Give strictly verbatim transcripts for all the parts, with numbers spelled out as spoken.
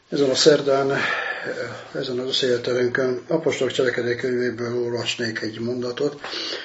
Ezen a szerdán, ezen az összejöttelünkön apostolok cselekedetei könyvéből olvasnék egy mondatot,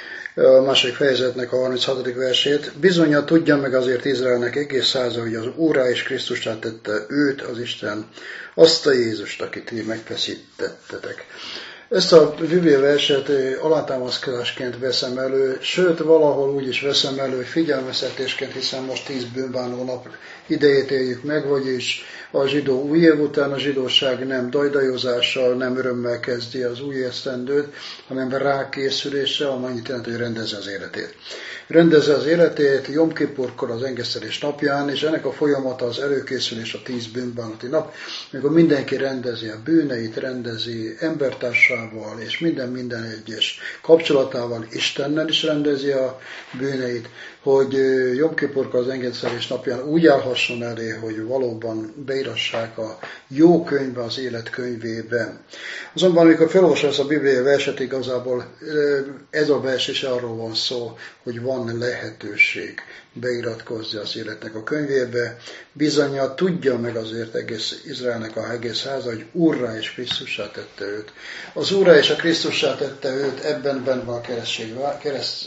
a második fejezetnek a harminchatodik versét. Bizonnyal tudja meg azért Izraelnek egész száza, hogy az Úrrá és Krisztussá tette őt, az Isten, azt a Jézust, akit ti megfeszítettetek. Ezt a Biblia verset alátámaszkodásként veszem elő, sőt valahol úgy is veszem elő, hogy figyelmeztetésként, hiszen most tíz bűnbánó nap idejét éljük meg, vagyis a zsidó új év után a zsidóság nem dajdajozással, nem örömmel kezdi az új esztendőt, hanem rákészüléssel, ami annyit jelent, hogy rendezze az életét. Rendezze az életét Jom Kipurkor, az engesztelés napján, és ennek a folyamata az előkészülés a tíz bűnbánati nap, amikor mindenki rendezi a bűneit, rendezi embertársával, és minden-minden egyes kapcsolatával, Istennel is rendezi a bűneit, hogy Jom Kipurkor, az engesztelés napján úgy állhasson elé, hogy valóban beírassák a jó könyvbe, az élet könyvében. Azonban, amikor felolvasom ezt a bibliai verset, igazából ez a vers is arról van szó, hogy van lehetőség beiratkozni az életnek a könyvébe. Bizonnyal tudja meg azért egész Izraelnek a egész háza, hogy Úrrá és Krisztussá tette őt. Az Úrrá és a Krisztussá tette őt, ebben benne van a keresztség, kereszt,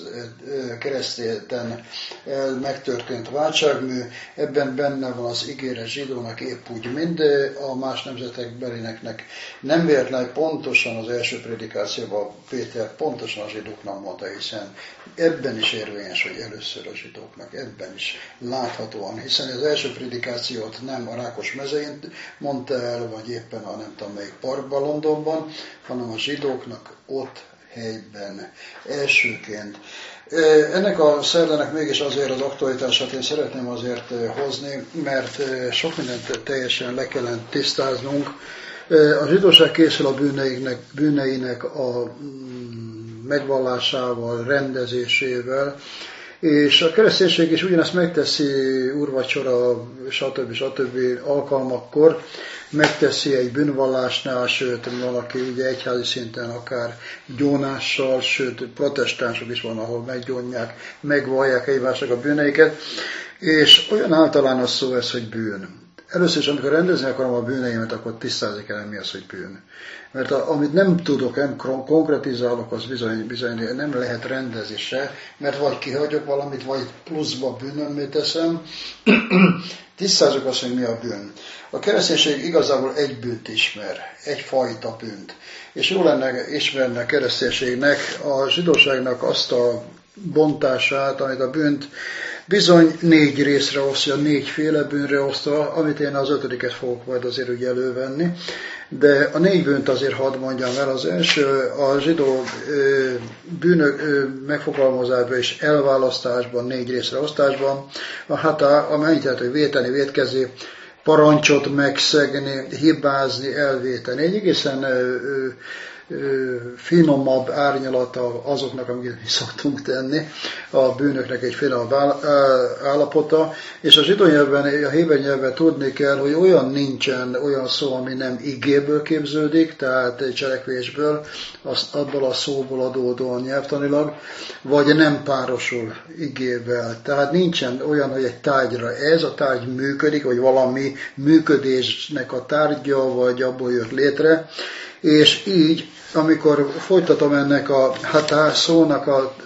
keresztéten megtörtént váltságmű, ebben benne van az ígéret zsidónak épp úgy, mind a más nemzetek belineknek. Nem véletlen, pontosan az első prédikációban Péter pontosan a zsidóknak mondta, hiszen ebben is érvényes, hogy először a zsidóknak, ebben is láthatóan, hiszen az első prédikációt nem a Rákos mezején mondta el, vagy éppen a nem tudom melyik parkban Londonban, hanem a zsidóknak ott helyben, elsőként. Ennek a szerdának mégis azért az aktualitását én szeretném azért hozni, mert sok mindent teljesen le kellene tisztáznunk. A zsidóság készül a bűneinek, bűneinek a megvallásával, rendezésével, és a kereszténység is ugyanezt megteszi úrvacsora, stb. stb. Alkalmakkor, megteszi egy bűnvallásnál, sőt valaki ugye egyházi szinten akár gyónással, sőt protestánsok is van, ahol meggyónják, megvallják egymásnak a bűneiket, és olyan általános szó ez, hogy bűn. Először is, amikor rendezni akarom a bűneimet, akkor tisztázni kell, mi az, hogy bűn. Mert a, amit nem tudok, nem konkretizálok, az bizony, bizony nem lehet rendezni se, mert vagy kihagyok valamit, vagy pluszba bűnömmé teszem. Tisztázok azt, hogy mi a bűn. A kereszténység igazából egy bűnt ismer, egyfajta bűnt. És jó lenne ismerni a kereszténységnek, a zsidóságnak azt a bontását, amit a bűnt bizony négy részre osztja, négyféle bűnre osztva, amit én az ötödiket fogok majd azért úgy elővenni. De a négy bűnt azért hadd mondjam el. Az első a zsidó bűnök megfogalmazásban és elválasztásban, négy részre osztásban, a hatá, amely jelent, hogy véteni, vétkezni, parancsot megszegni, hibázni, elvéteni. Egy egészen ö, ö, finomabb árnyalata azoknak, amit mi szoktunk tenni, a bűnöknek egy finomabb állapota, és a zsidó nyelven, a héber nyelven tudni kell, hogy olyan nincsen olyan szó, ami nem igéből képződik, tehát cselekvésből, azt abból a szóból adódóan nyelvtanilag, vagy nem párosul igével. Tehát nincsen olyan, hogy egy tárgyra ez, a tárgy működik, vagy valami működésnek a tárgya, vagy abból jött létre, és így, amikor folytatom ennek a hatá szónak a,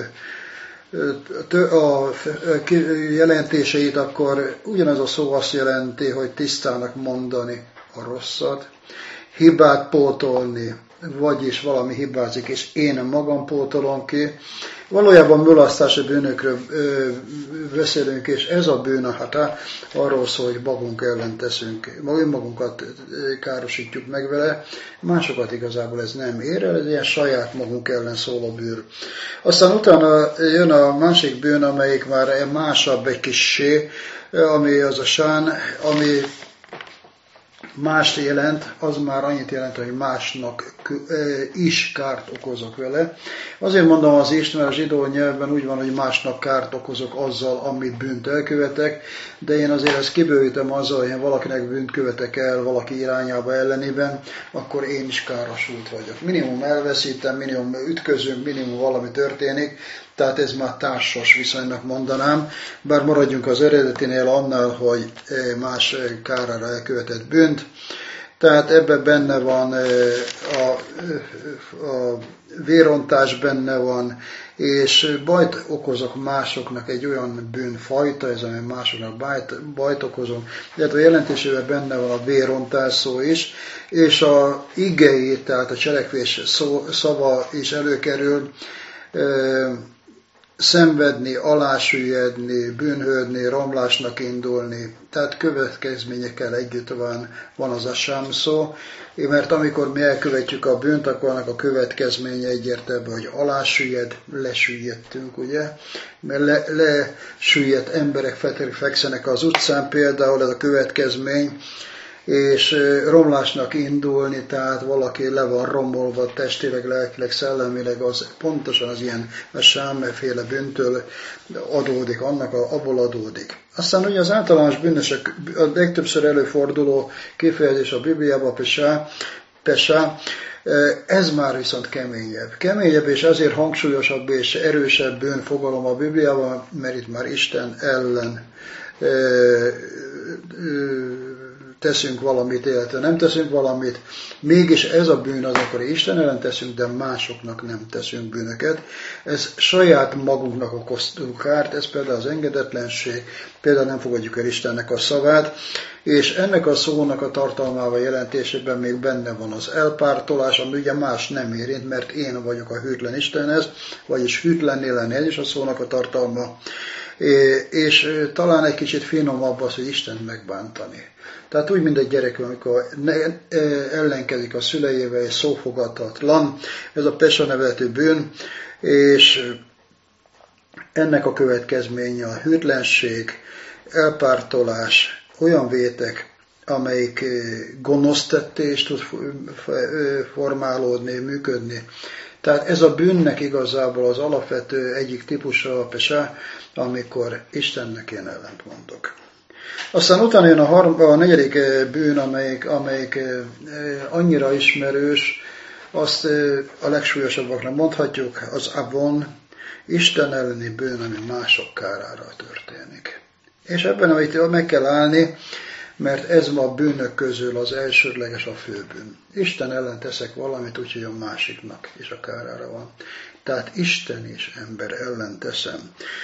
a, a jelentéseit, akkor ugyanez a szó azt jelenti, hogy tisztának mondani a rosszat, hibát pótolni, vagyis valami hibázik, és én magam pótolom ki. Valójában mulasztási bűnökről ö, beszélünk, és ez a bűn a hatá arról szól, hogy magunk ellen teszünk, magunkat károsítjuk meg vele, másokat igazából ez nem ér el, ez ilyen saját magunk ellen szól a bűn. Aztán utána jön a másik bűn, amelyik már másabb egy kissé, ami az a sán, ami mást jelent, az már annyit jelent, hogy másnak is kárt okozok vele. Azért mondom az is, mert a zsidó nyelvben úgy van, hogy másnak kárt okozok azzal, amit bűnt elkövetek, de én azért ezt kibővítem azzal, hogy én valakinek bűnt követek el valaki irányába ellenében, akkor én is károsult vagyok. Minimum elveszítem, minimum ütközünk, minimum valami történik, tehát ez már társas viszonynak mondanám, bár maradjunk az eredetinél annál, hogy más kárára elkövetett bűnt. Tehát ebben benne van a, a vérontás, benne van, és bajt okozok másoknak, egy olyan bűnfajta, ez ami másoknak bajt, bajt okozom, illetve a jelentésében benne van a vérontás szó is, és a igei, tehát a cselekvés szó, szava is előkerül, szenvedni, alásüllyedni, bűnhődni, romlásnak indulni, tehát következményekkel együtt van, van az a sám szó, mert amikor mi elkövetjük a bűnt, akkor annak a következménye egyértelmű, hogy alásüllyed, lesüllyedtünk, ugye, mert le, lesüllyedt emberek fekszenek az utcán, például ez a következmény, és romlásnak indulni, tehát valaki le van romolva testileg, lelkileg, szellemileg, az pontosan az ilyen a sámmeféle bűntől adódik, annak a, abból adódik. Aztán ugye az általános bűnösök, a legtöbbször előforduló kifejezés a Bibliában, pesá, pesá, ez már viszont keményebb. Keményebb és ezért hangsúlyosabb és erősebb bűnfogalom a Bibliában, mert itt már Isten ellen e, e, teszünk valamit, illetve nem teszünk valamit, mégis ez a bűn az, akkor Isten ellen teszünk, de másoknak nem teszünk bűnöket. Ez saját magunknak okoztunk kárt, ez például az engedetlenség, például nem fogadjuk el Istennek a szavát, és ennek a szónak a tartalmával, jelentésében még benne van az elpártolás, ami ugye más nem érint, mert én vagyok a hűtlen Istenhez, vagyis hűtlenné lenni, ez is a szónak a tartalma, és talán egy kicsit finomabb az, hogy Istent megbántani. Tehát úgy, mint egy gyerek, amikor ellenkezik a szüleivel, és szófogadhatatlan, ez a pesa nevezetű bűn, és ennek a következménye a hűtlenség, elpártolás, olyan vétek, amelyik gonosztettés tud formálódni, működni. Tehát ez a bűnnek igazából az alapvető egyik típusa a pesa, amikor Istennek én ellent mondok. Aztán utána jön a, harm, a negyedik bűn, amelyik, amelyik annyira ismerős, azt a legsúlyosabbaknak mondhatjuk, az avon, Isten elleni bűn, ami mások kárára történik. És ebben, amit meg kell állni, mert ez ma a bűnök közül az elsődleges, a főbűn. Isten ellen teszek valamit, úgyhogy a másiknak is a kárára van. Tehát Isten és ember ellen teszem.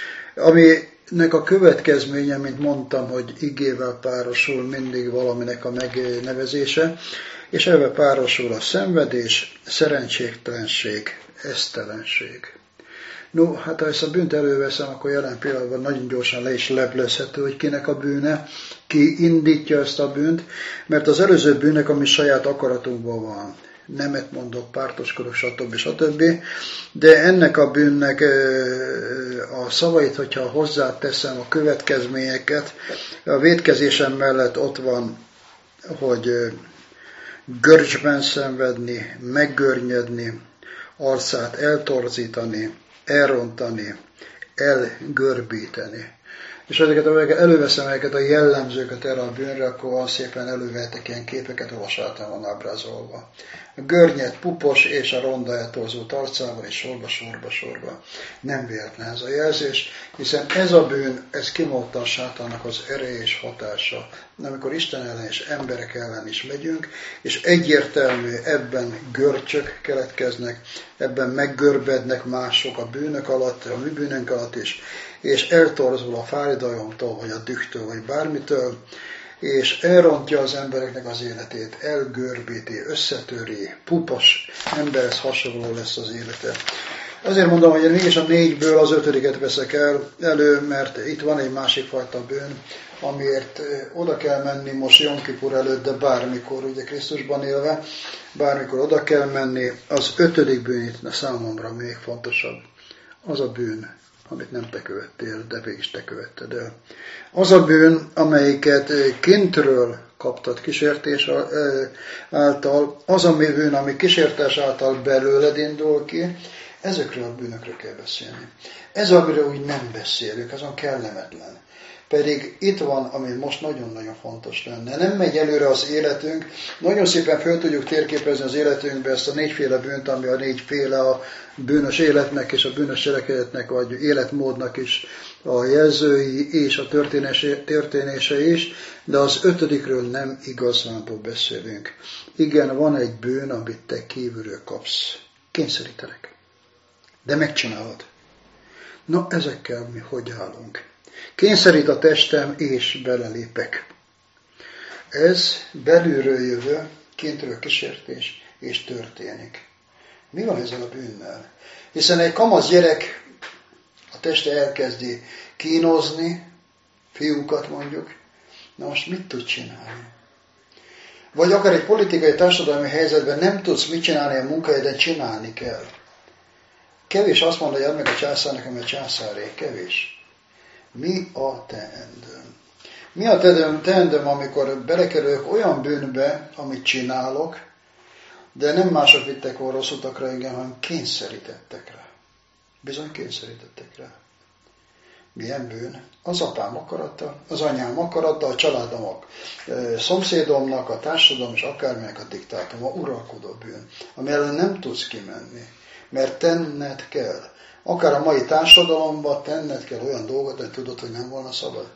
Aminek a következménye, mint mondtam, hogy igével párosul mindig valaminek a megnevezése, és ebben párosul a szenvedés, szerencsétlenség, esztelenség. No, hát ha ezt a bűnt előveszem, akkor jelen pillanatban nagyon gyorsan le is leplezhető, hogy kinek a bűne, ki indítja ezt a bűnt, mert az előző bűnnek, ami saját akaratunkban van, nemet mondok, pártoskodok, stb. stb. De ennek a bűnnek a szavait, hogyha hozzáteszem a következményeket, a vétkezésem mellett ott van, hogy görcsben szenvedni, meggörnyedni, arcát eltorzítani, elrontani, elgörbíteni. És ezeket, amikor előveszem ezeket a jellemzőket erre a bűnre, akkor van szépen elővettek ilyen képeket, ahol sátán van ábrázolva. A görnyed, pupos és a ronda eltorzott arcával, és sorba, sorba, sorba. Nem véletlen ez a jelzés, hiszen ez a bűn, ez kimondta a sátának az ereje és hatása. Amikor Isten ellen és emberek ellen is megyünk, és egyértelmű ebben görcsök keletkeznek, ebben meggörbednek mások a bűnök alatt, a mi bűnünk alatt is, és eltorzul a fájdalomtól, vagy a dühtől, vagy bármitől, és elrontja az embereknek az életét, elgörbíti, összetöri, pupos emberhez hasonló lesz az élete. Azért mondom, hogy mégis a négyből az ötödiket veszek el elő, mert itt van egy másik fajta bűn, amiért oda kell menni most Jom Kipur előtt, de bármikor, ugye Krisztusban élve, bármikor oda kell menni. Az ötödik bűn itt számomra még fontosabb. Az a bűn, amit nem te követtél, de mégis te követted el. Az a bűn, amelyiket kintről kaptad kísértés által, az a bűn, ami kísértés által belőled indul ki, ezekről a bűnökről kell beszélni. Ez, amiről úgy nem beszélünk, azon kellemetlen. Pedig itt van, ami most nagyon-nagyon fontos lenne. Nem megy előre az életünk, nagyon szépen föl tudjuk térképezni az életünkbe ezt a négyféle bűnt, ami a négyféle a bűnös életnek és a bűnös cselekedetnek, vagy életmódnak is a jelzői és a történése is, de az ötödikről nem igazánból beszélünk. Igen, van egy bűn, amit te kívülről kapsz. Kényszerítenek. De megcsinálod. Na, ezekkel mi hogy állunk? Kényszerít a testem, és belelépek. Ez belülről jövő, kintről kísértés, és történik. Mi van ezzel a bűnnel? Hiszen egy kamasz gyerek a teste elkezdi kínozni, fiúkat mondjuk, na most mit tud csinálni? Vagy akár egy politikai társadalmi helyzetben nem tudsz mit csinálni a munkahelyeden, csinálni kell. Kevés azt mondja, hogy add meg a császárnak, ami a császáré. Kevés. Mi a teendőm? Mi a teendőm, amikor belekerülök olyan bűnbe, amit csinálok, de nem mások vittek volna rossz utakra, igen, hanem kényszerítettek rá. Bizony kényszerítettek rá. Milyen bűn? Az apám akarata, az anyám akarata, a családom, a szomszédomnak, a társadalom és akármilyenek a diktátuma, uralkodó bűn, ami ellen nem tudsz kimenni, mert tenned kell. Akár a mai társadalomban tenned kell olyan dolgot, hogy tudod, hogy nem volna szabad.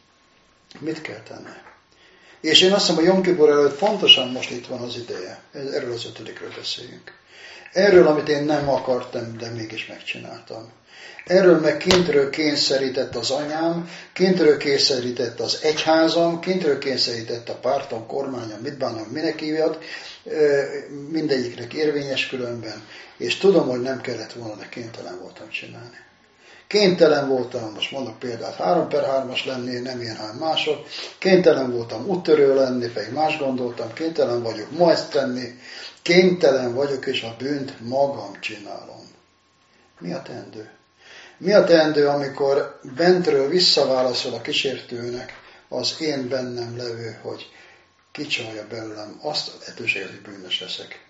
Mit kell tenni? És én azt hiszem, hogy Jom Kipur előtt fontosan most itt van az ideje. Erről az ötödikről beszéljünk. Erről, amit én nem akartam, de mégis megcsináltam. Erről meg kintről kényszerített az anyám, kintről kényszerített az egyházam, kintről kényszerített a pártom, kormányom, mit bánom, minek hívjad, mindegyiknek érvényes különben. És tudom, hogy nem kellett volna, de kénytelen voltam csinálni. Kénytelen voltam, most mondok példát, három per hármas lenni, nem ilyen, hanem mások. Kénytelen voltam úttörő lenni, pedig más gondoltam. Kénytelen vagyok ma ezt tenni. Kénytelen vagyok, és a bűnt magam csinálom. Mi a teendő? Mi a teendő, amikor bentről visszaválaszol a kísértőnek az én bennem levő, hogy kicsalja belőlem azt a lehetőséget, hogy bűnös leszek.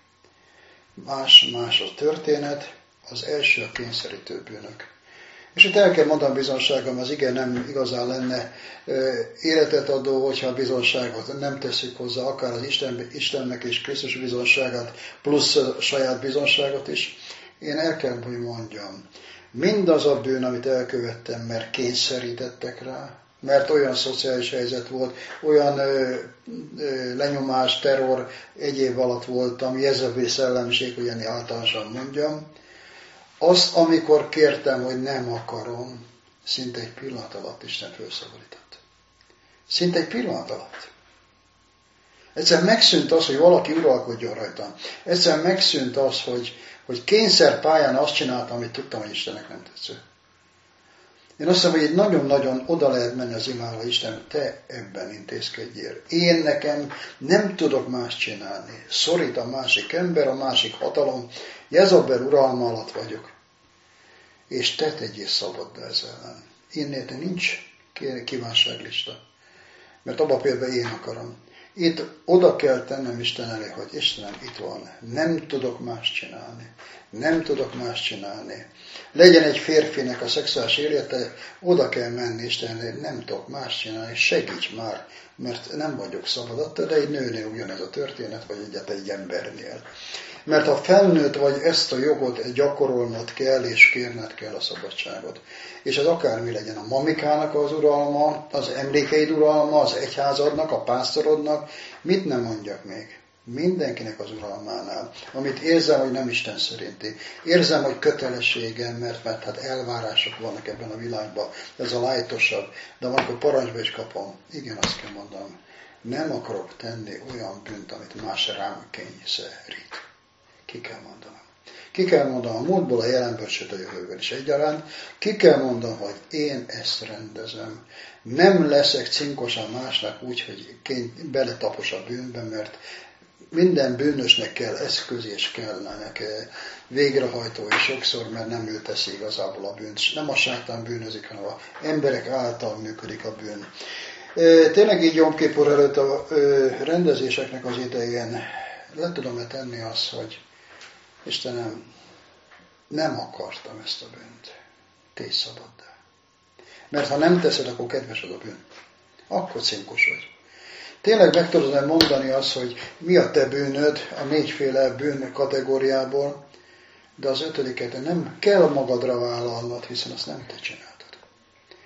Más-más a történet, az első a kényszerítő bűnök. És itt el kell mondanom bizonságom, az igen nem igazán lenne életet adó, hogyha a bizonságot nem teszik hozzá, akár az Isten, Istennek és Krisztus bizonságát, plusz a saját bizonságot is. Én el kell, hogy mondjam, mindaz a bűn, amit elkövettem, mert kényszerítettek rá, mert olyan szociális helyzet volt, olyan ö, ö, lenyomás, terror egyéb alatt voltam, Jezebél szellemiség, hogy ennél általánosan mondjam, azt, amikor kértem, hogy nem akarom, szinte egy pillanat alatt Isten felszabadított. Szinte egy pillanat alatt. Egyszerűen megszűnt az, hogy valaki uralkodjon rajtam. Egyszerűen megszűnt az, hogy, hogy kényszerpályán azt csináltam, amit tudtam, hogy Istennek nem tetsző. Én azt hiszem, hogy itt nagyon-nagyon oda lehet menni az imára, Isten, te ebben intézkedjél. Én nekem nem tudok más csinálni. Szorít a másik ember, a másik hatalom. Jezabel uralma alatt vagyok. És te tegyél szabaddá ezzel ellen. Innél nincs kívánságlista. Mert abban például én akarom. Itt oda kell tennem Isten elé, hogy Istenem, itt van. Nem tudok más csinálni. Nem tudok más csinálni. Legyen egy férfinek a szexuális élete, oda kell menni Isten elé, nem tudok más csinálni, segíts már, mert nem vagyok szabad. De egy nőnél ugyanez a történet, vagy egyáltalán egy embernél. Mert ha felnőtt vagy, ezt a jogot gyakorolnod kell, és kérned kell a szabadságot. És ez akármi legyen, a mamikának az uralma, az emlékeid uralma, az egyházadnak, a pásztorodnak, mit nem mondjak még? Mindenkinek az uralmánál, amit érzem, hogy nem Isten szerinti. Érzem, hogy kötelességem, mert, mert hát elvárások vannak ebben a világban, ez a lájtosabb, de van, akkor parancsba is kapom. Igen, azt kell mondanom, nem akarok tenni olyan bűnt, amit más rám kényszerít. Ki kell mondanom. Ki kell mondanom a múltból, a jelenből, sőt a jövőből is egyaránt. Ki kell mondanom, hogy én ezt rendezem. Nem leszek cinkosan másnak úgy, hogy beletapos a bűnbe, mert minden bűnösnek kell eszköz és kellene végrehajtó, és sokszor, mert nem ő teszi igazából a bűnt. Nem a sátán bűnözik, hanem az emberek által működik a bűn. Tényleg így Jom Kipur előtt a rendezéseknek az idején le tudom-e tenni azt, hogy Istenem, nem akartam ezt a bűnt. Tégy szabaddá. Mert ha nem teszed, akkor kedvesed a bűn. Akkor cinkos vagy. Tényleg meg tudod mondani azt, hogy mi a te bűnöd a négyféle bűn kategóriából, de az ötödiket nem kell magadra vállalnod, hiszen azt nem te csináltad.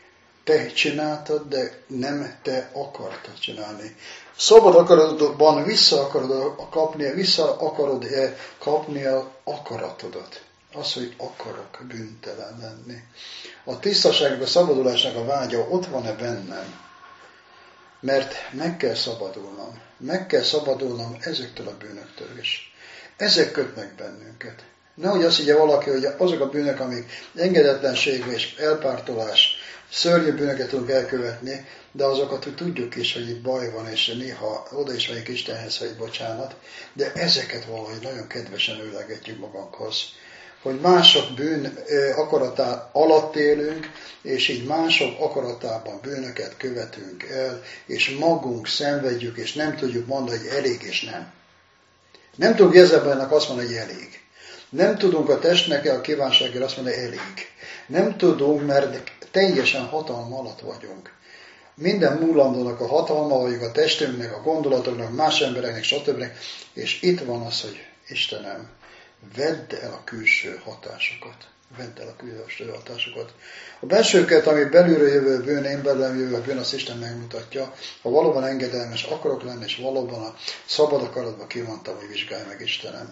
te csináltad, de nem te akartad csinálni. Szabad akaratodban vissza akarod kapni, vissza akarod kapni a akaratodat. Az, hogy akarok bűntelen lenni. A tisztaságnak, a szabadulásnak a vágya ott van-e bennem? Mert meg kell szabadulnom. Meg kell szabadulnom ezektől a bűnöktől is. Ezek kötnek bennünket. Nehogy azt higgye valaki, hogy azok a bűnök, amik engedetlenség és elpártolás, szörnyű bűnöket tudunk elkövetni, de azokat, hogy tudjuk is, hogy itt baj van, és néha oda is megyünk Istenhez, hogy bocsánat, de ezeket valahogy nagyon kedvesen őlegetjük magunkhoz. Hogy mások bűn akaratá alatt élünk, és így mások akaratában bűnöket követünk el, és magunk szenvedjük, és nem tudjuk mondani, hogy elég és nem. Nem tudunk Jezebelnek azt mondani, hogy elég. Nem tudunk a testnek a kívánságért azt mondani, hogy elég. Nem tudunk, mert teljesen hatalma alatt vagyunk. Minden múlandónak a hatalma vagyunk, a testünknek, a gondolatoknak, más embereknek, stb. És itt van az, hogy Istenem, vedd el a külső hatásokat. Vedd el a külső hatásokat. A belsőket, ami belülről jövő bűn, én belőlem jövő bűn, azt Isten megmutatja. Ha valóban engedelmes akarok lenni, és valóban a szabad akaratba kívántam, hogy vizsgálj meg Istenem.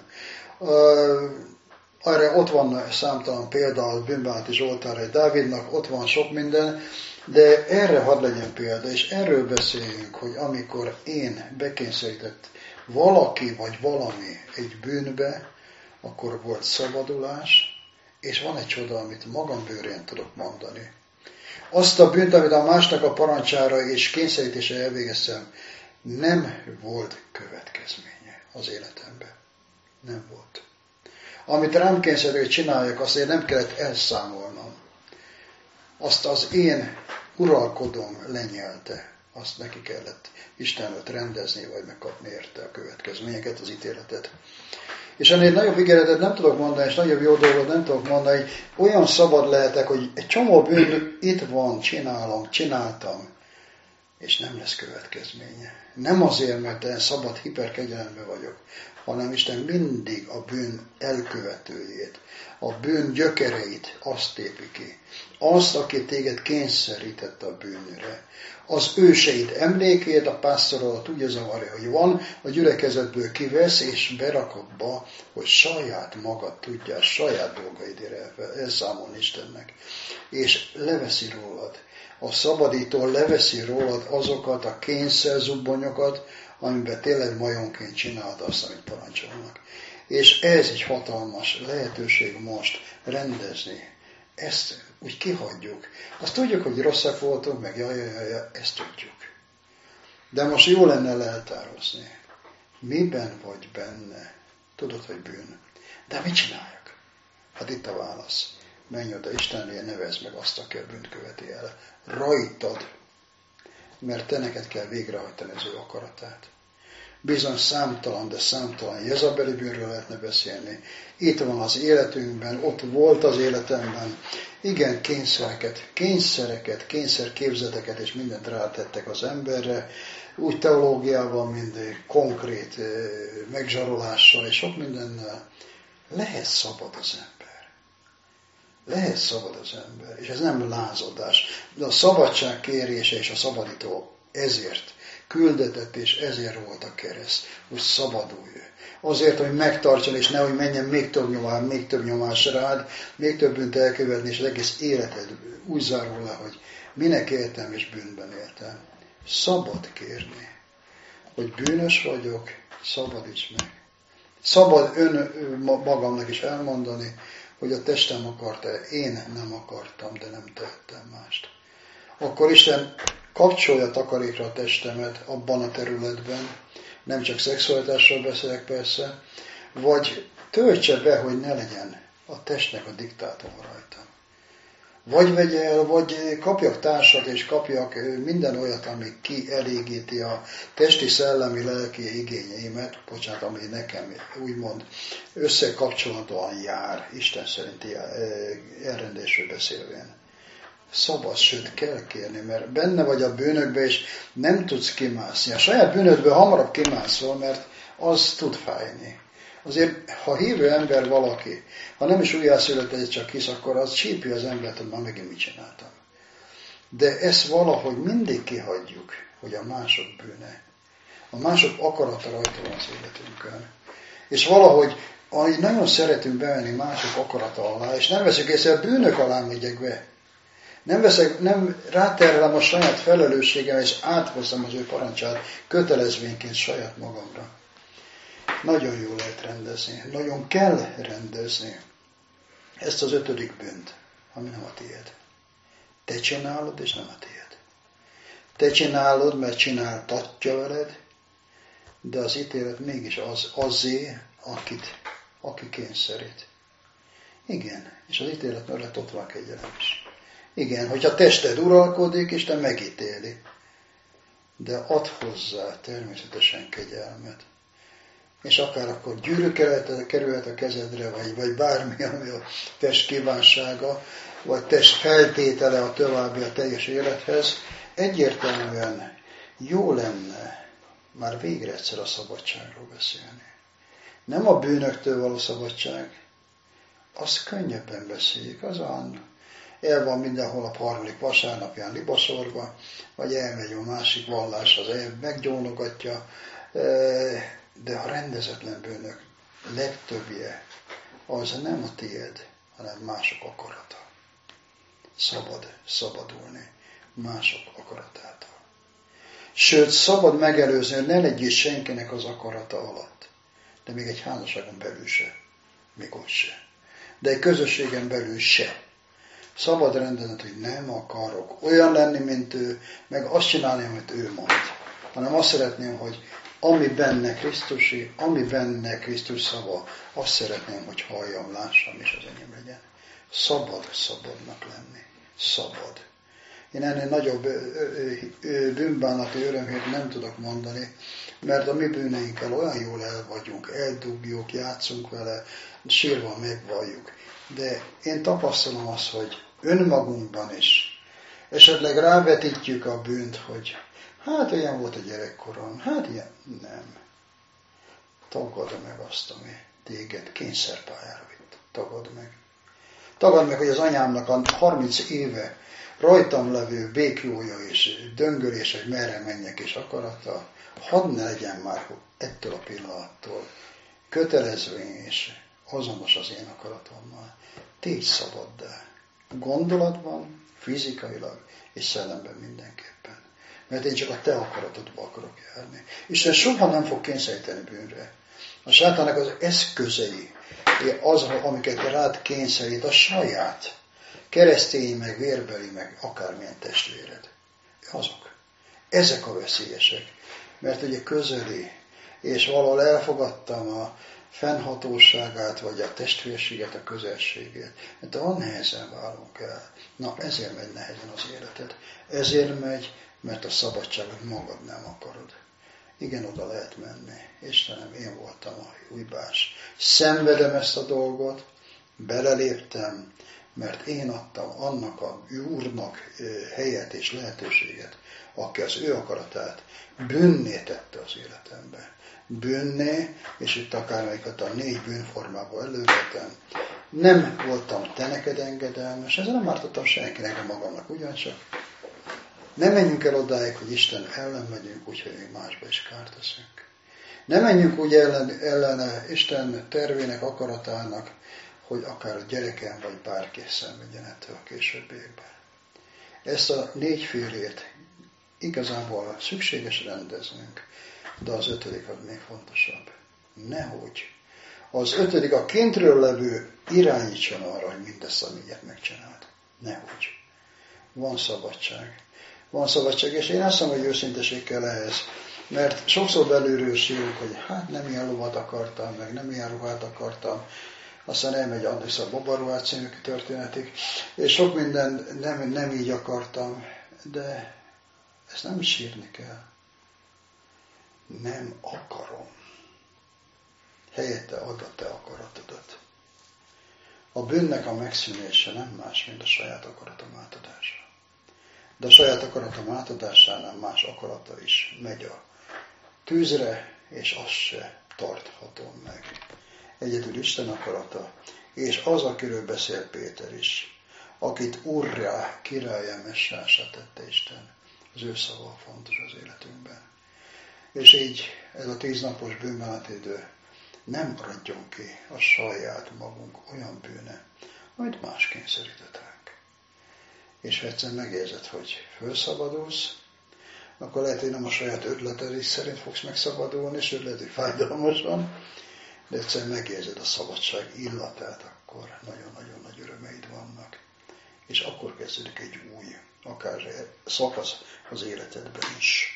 Arra ott van számtalan példa a bűnbánati Zsoltárra, Dávidnak, ott van sok minden, de erre hadd legyen példa, és erről beszéljünk, hogy amikor én bekényszerített valaki vagy valami egy bűnbe, akkor volt szabadulás, és van egy csoda, amit magam bőrén tudok mondani. Azt a bűnt, amit a másnak a parancsára és kényszerítése elvégeztem, nem volt következménye az életemben. Nem volt. Amit rám kényszerül, hogy csináljak, azt én nem kellett elszámolnom. Azt az én uralkodom lenyelte. Azt neki kellett Isten előtt rendezni, vagy megkapni érte a következményeket, az ítéletet. És ennél nagyobb ígéretet nem tudok mondani, és nagyobb jó dolgot nem tudok mondani, hogy olyan szabad lehetek, hogy egy csomó bűn itt van, csinálom, csináltam, és nem lesz következménye. Nem azért, mert én szabad hiperkegyelemben vagyok, hanem Isten mindig a bűn elkövetőjét, a bűn gyökereit azt tépi ki. Azt, aki téged kényszerített a bűnre. Az őseit emlékét, a pásztor alatt úgy zavarja, hogy van, a gyülekezetből kivesz, és berak abba, hogy saját magad tudjál, saját dolgaidért elszámolni Istennek. És leveszi rólad. A szabadító leveszi rólad azokat a kényszerzubbonyokat, amiben tényleg majonként csinálod azt, amit parancsolnak. És ez egy hatalmas lehetőség most rendezni. Ezt úgy kihagyjuk. Azt tudjuk, hogy rosszak voltunk, meg jaj, jaj, jaj, ezt tudjuk. De most jó lenne leltározni. Miben vagy benne? Tudod, hogy bűn. De mit csináljak? Hát itt a válasz. Menj oda Istennél, nevezd meg azt, aki a bűnt követi el. Rajtad. Mert te neked kell végrehajtani az ő akaratát. Bizony számtalan, de számtalan jezabeli bűnről lehetne beszélni. Itt van az életünkben, ott volt az életemben. Igen, kényszereket, kényszereket, kényszerképzeteket és mindent rátettek az emberre, úgy teológiával, mint konkrét megzsarolással és sok mindennel. Lehet szabad az ember. Lehet szabad az ember, és ez nem lázadás. De a szabadság kérése és a szabadító ezért küldetett, és ezért volt a kereszt, hogy szabadulj. Azért, hogy megtartson, és nehogy menjen még több nyomás, még több nyomás rád, még több bűnt elkövetni, és az egész életed úgy zárul le, hogy minek éltem, és bűnben éltem. Szabad kérni, hogy bűnös vagyok, szabadíts meg. Szabad ön magamnak is elmondani, hogy a testem akarta, én nem akartam, de nem tehettem mást. Akkor Isten kapcsolja takarékra a testemet abban a területben, nem csak szexualitásról beszélek persze, vagy töltse be, hogy ne legyen a testnek a diktátuma rajtam. Vagy vegye el, vagy kapjak társat, és kapjak minden olyat, ami kielégíti a testi, szellemi, lelki igényeimet, bocsánat, ami nekem úgymond összekapcsolatban jár, Isten szerinti elrendésről beszélvén. Szabad, sőt kell kérni, mert benne vagy a bűnökbe, és nem tudsz kimászni. A saját bűnödből hamarabb kimászol, mert az tud fájni. Azért, ha hívő ember valaki, ha nem is újjászületett, csak hisz, akkor az csípi az embert, hogy már megint mit csináltam. De ezt valahogy mindig kihagyjuk, hogy a mások bűne. A mások akarata rajta van az életünkön. És valahogy ahogy nagyon szeretünk bemenni mások akarata alá, és nem veszük észre, a bűnök alá megyek be. Nem, veszek, nem ráterelem a saját felelősségem, és átveszem az ő parancsát kötelezvényként saját magamra. Nagyon jól lehet rendezni, nagyon kell rendezni ezt az ötödik bűnt, ami nem a tiéd. Te csinálod, és nem a tiéd. Te csinálod, mert csináltatja veled, de az ítélet mégis az, azé, akit, aki kényszerít. Igen, és az ítélet mellett ott van kegyelem is. Igen, hogyha tested uralkodik, Isten megítéli, de ad hozzá természetesen kegyelmet. És akár akkor gyűrű kerülhet a kezedre, vagy, vagy bármi, ami a test kívánsága, vagy test feltétele a további a teljes élethez, egyértelműen jó lenne már végre egyszer a szabadságról beszélni. Nem a bűnöktől való szabadság, azt könnyebben beszéljük, azon el van mindenhol a harmadik vasárnapján libaszorva, vagy elmegy a másik vallás, az el meggyónogatja, de a rendezetlen bűnök legtöbbje az nem a tiéd, hanem mások akarata. Szabad szabadulni mások akaratától. Sőt, szabad megelőzni, hogy ne legyél senkinek az akarata alatt. De még egy házasságon belül se. Még ott se. De egy közösségen belül se. Szabad rendezni, hogy nem akarok olyan lenni, mint ő, meg azt csinálni, amit ő mond. Hanem azt szeretném, hogy ami benne Krisztusi, ami benne Krisztus szava, azt szeretném, hogy halljam, lássam, és az enyém legyen. Szabad szabadnak lenni. Szabad. Én ennél nagyobb bűnbánati örömhírt nem tudok mondani, mert a mi bűneinkkel olyan jól el vagyunk, eldugjuk, játszunk vele, sírva megvalljuk. De én tapasztalom azt, hogy önmagunkban is esetleg rávetítjük a bűnt, hogy hát olyan volt a gyerekkoron, hát ilyen, nem. Tagad meg azt, ami téged kényszerpályára vitt. Tagad meg. Tagad meg, hogy az anyámnak a harminc éve rajtam levő békjója és döngölés, hogy merre menjek és akarata, hadd ne legyen már ettől a pillanattól kötelezvény és azonos az én akaratommal. Tégy szabaddá. Gondolatban, fizikailag és szellemben mindenképpen. Mert én csak a te akaratodba akarok járni. Isten soha nem fog kényszeríteni bűnre. A sátának az eszközei, az, amiket rád kényszerít, a saját keresztény, meg vérbeli, meg akármilyen testvéred. Azok. Ezek a veszélyesek. Mert ugye közeli, és valahol elfogadtam a fennhatóságát, vagy a testvérséget, a közelségét. De olyan nehezen válunk el. Na, ezért megy nehezen az életed. Ezért megy, mert a szabadságot magad nem akarod. Igen, oda lehet menni. Istenem, én voltam a hibás. Szenvedem ezt a dolgot, beleléptem, mert én adtam annak a Úrnak helyet és lehetőséget, aki az ő akaratát bűnné tette az életembe. Bűnné, és itt akármelyiket a négy bűnformából elővettem. Nem voltam te neked engedelmes, ezzel nem ártottam senkinek, de magamnak ugyancsak. Ne menjünk el odáig, hogy Isten ellen megyünk, úgyhogy még másba is kárt teszünk. Ne menjünk úgy ellen, ellene Isten tervének, akaratának, hogy akár a gyerekem vagy bárki szenvedjen ettől a későbbiekben. Ezt a négyfélét igazából szükséges rendeznünk, de az ötödik az még fontosabb. Nehogy. Az ötödik a kintről levő irányítson arra, hogy mindezt a négyet megcsináld. Nehogy. Van szabadság. Van szabadság, és én azt mondom, hogy őszinteség kell ehhez. Mert sokszor belülről sírunk, hogy hát nem ilyen lovat akartam, meg nem ilyen ruhát akartam. Aztán elmegy Andrész a Babaruhát című történetig. És sok minden nem, nem így akartam, de ezt nem is sírni kell. Nem akarom. Helyette add a te akaratodat. A bűnnek a megszűnése nem más, mint a saját akaratom átadása. De a saját akaratom átadásánál más akarata is megy a tűzre, és azt se tarthatom meg. Egyedül Isten akarata, és az, akiről beszél Péter is, akit Úrrá, királlyá, messássá tette Isten. Az ő szava fontos az életünkben. És így ez a tíznapos bűnbánatidő nem maradjon ki a saját magunk olyan bűne, amit más kényszerített ránk. És ha egyszer megérzed, hogy felszabadulsz, akkor lehet, hogy nem a saját ötleted szerint fogsz megszabadulni, sőt lehet, hogy fájdalmasan, de egyszer megérzed a szabadság illatát, akkor nagyon-nagyon nagy örömeid vannak. És akkor kezdődik egy új, akár szakasz az életedben is.